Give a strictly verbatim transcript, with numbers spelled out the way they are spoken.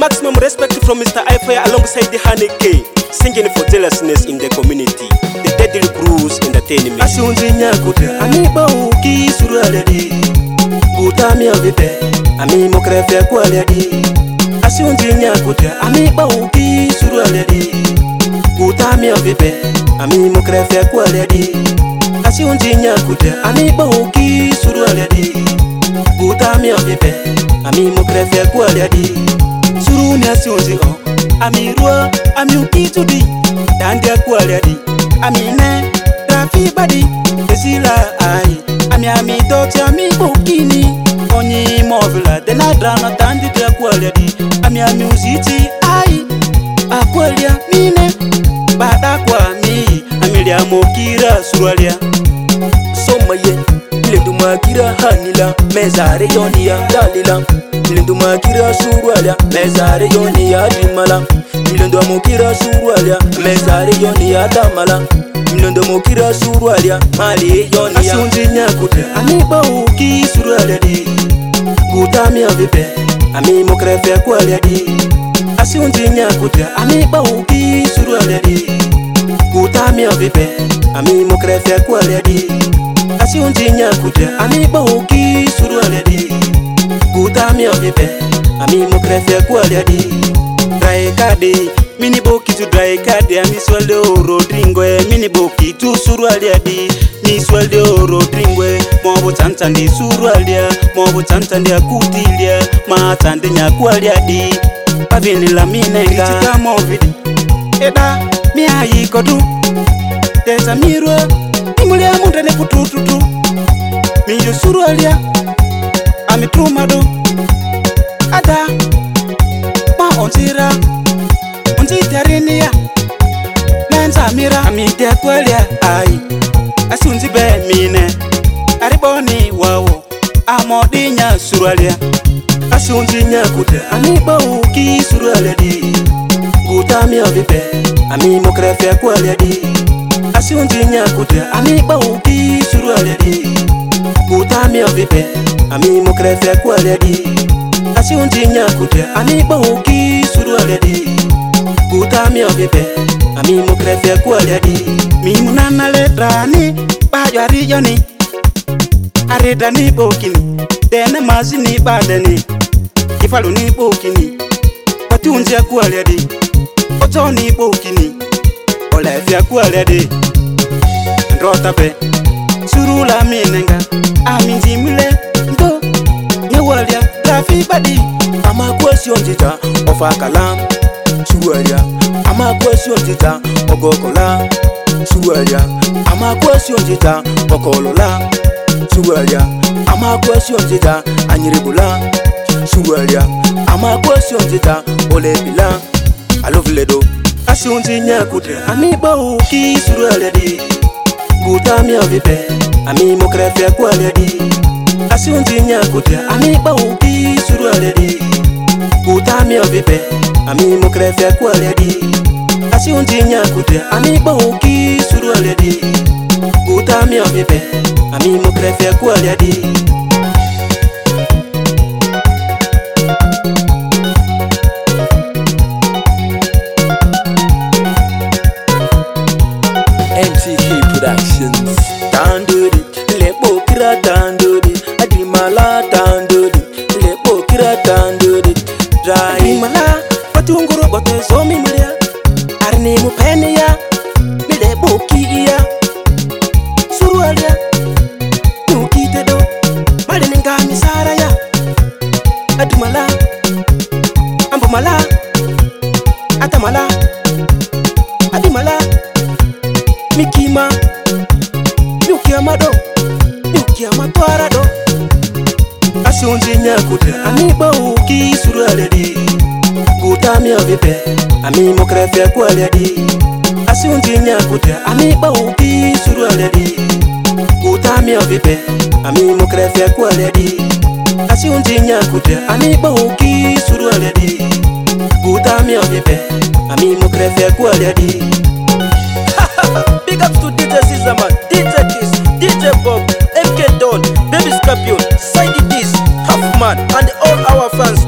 maximum respect from Mister Ifaya alongside the Honey K, singing for jealousness in the community. The Deadly Cruise Entertainment. Asunzi nyakuta amiba uki suraledi Gutami avipe ami mokrefe kwaledi Asunzi nyakuta amiba uki suraledi Gutami avipe ami mokrefe kwaledi Asunzi nyakuta amiba uki suraledi Gutami avipe ami mokrefe kwaledi Suruni asunzi o ami rua ami uki tudi Dandia kwaledi amine rafi badi esila ai ami ami toti ami bukini onyi movila dena drama tandi de kwaledi ami ami uziti ai akwalia mine bada kwa mi amilia mokira surwalia somaye lindu makira hanila mezare yonia dalila lindu makira surwalia mezare yonia dimala Milondo mokira surwalia mezare yonia damala Milondo mokira surwalia mali yonia Asunzi nyakuta amiba uki surwalia di Gutami avipe ami mokrefe kwalia di Asunzi nyakuta amiba uki surwalia di Gutami avipe ami mokrefe kwalia di Asunzi nyakuta amiba uki surwalia di Gutami avipe ami mokrefe kwalia di Dry kade, mini boki tu dry kade, mi swalde oro dringwe, mini boki tu surwalia di, mi swalde oro dringwe, mobo tantandi surwalia, mobo tantandi akutilia, ma tande nyakwalia di, pavini la minenga, kichika movidi, eda, mi ayi kodu, teza mirwe, imulia mundane kutututu, mi yu surwalia, ami trumado, ada, Ontira, ontitarinia, menza mira, amite kwalia ai, asunzi be mine, ariboni wawo, amodinya surwalia, asunzi nyakuta, amiba uki surwalia di, Gutami avipe, ami mokrefe kwalia di, asunzi nyakuta, amiba uki surwalia di, Gutami avipe, ami mokrefe kwalia di. Asunzi nyakuta amiba uki surwaledi Gutami avipe ami mokrefe kwaledi Mi munana letrani bajo arijoni Aridani bokini Dene mazini badeni Kifalu ni bokini Patunzi ya kwaledi Otoni bokini Olefi ya kwaledi Ndrota be Surula minenga Aminzi mile Ndo Nyewalia Rafi badi Ama question tita Ofakalam Suwalia Ama question tita Ogokola Suwalia Ama question tita Okolola Suwalia Ama question tita Anyiribula Suwalia Ama question tita Olebila Aloviledo Asunzi nyakuta Amiba uki surwalia di Gutami avipe Ami mokrefe kwalia di Asunzi nyakuta amiba uki surwalia di Gutami avipe ami mokrefe kwalia di Asunzi nyakuta amiba uki surwalia di Gutami avipe ami mokrefe kwalia di M T K Productions. Tanduri lepo kira tanduri Adimala tanduri lepo kira tanduri Dry Adimala patunguru bote zomi mulia Arni mupene ya Milepo kia Surwalia Nukite do Malenenga misara ya Adimala Ambomala Atamala Adimala Mikima Nyukia mado Nyukia matwara do Asunzi nyakuta amiba uki surwalia di Gutami avipe ami mokrefe kwalia di Asunzi nyakuta amiba uki surwalia di Gutami avipe ami mokrefe kwalia di Asunzi nyakuta amiba uki surwalia di Gutami avipe ami mokrefe kwalia di Big ups to D J Caesarman, D J Kiss, D J Bob, M K Don, Baby Scorpion, Sidey Kiss, Huffman, and all our fans.